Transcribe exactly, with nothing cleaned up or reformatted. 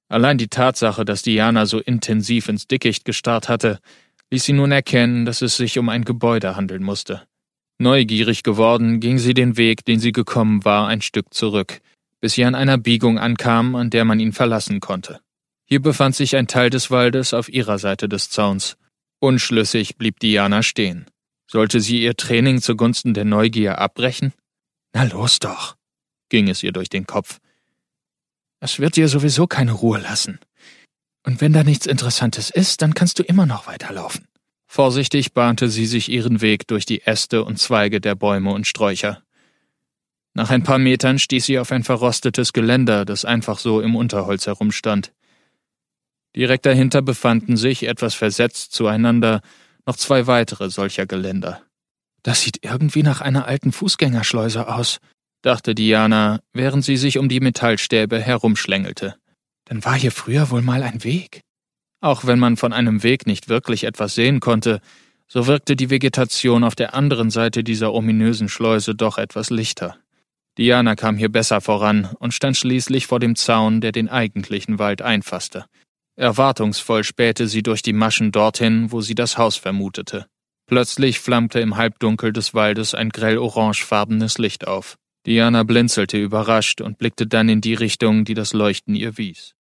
Allein die Tatsache, dass Diana so intensiv ins Dickicht gestarrt hatte, ließ sie nun erkennen, dass es sich um ein Gebäude handeln musste. Neugierig geworden, ging sie den Weg, den sie gekommen war, ein Stück zurück, bis sie an einer Biegung ankam, an der man ihn verlassen konnte. Hier befand sich ein Teil des Waldes auf ihrer Seite des Zauns. Unschlüssig blieb Diana stehen. Sollte sie ihr Training zugunsten der Neugier abbrechen? Na los doch, ging es ihr durch den Kopf. Es wird dir sowieso keine Ruhe lassen. Und wenn da nichts Interessantes ist, dann kannst du immer noch weiterlaufen. Vorsichtig bahnte sie sich ihren Weg durch die Äste und Zweige der Bäume und Sträucher. Nach ein paar Metern stieß sie auf ein verrostetes Geländer, das einfach so im Unterholz herumstand. Direkt dahinter befanden sich, etwas versetzt zueinander, noch zwei weitere solcher Geländer. Das sieht irgendwie nach einer alten Fußgängerschleuse aus, dachte Diana, während sie sich um die Metallstäbe herumschlängelte. Dann war hier früher wohl mal ein Weg. Auch wenn man von einem Weg nicht wirklich etwas sehen konnte, so wirkte die Vegetation auf der anderen Seite dieser ominösen Schleuse doch etwas lichter. Diana kam hier besser voran und stand schließlich vor dem Zaun, der den eigentlichen Wald einfasste. Erwartungsvoll spähte sie durch die Maschen dorthin, wo sie das Haus vermutete. Plötzlich flammte im Halbdunkel des Waldes ein grell orangefarbenes Licht auf. Diana blinzelte überrascht und blickte dann in die Richtung, die das Leuchten ihr wies.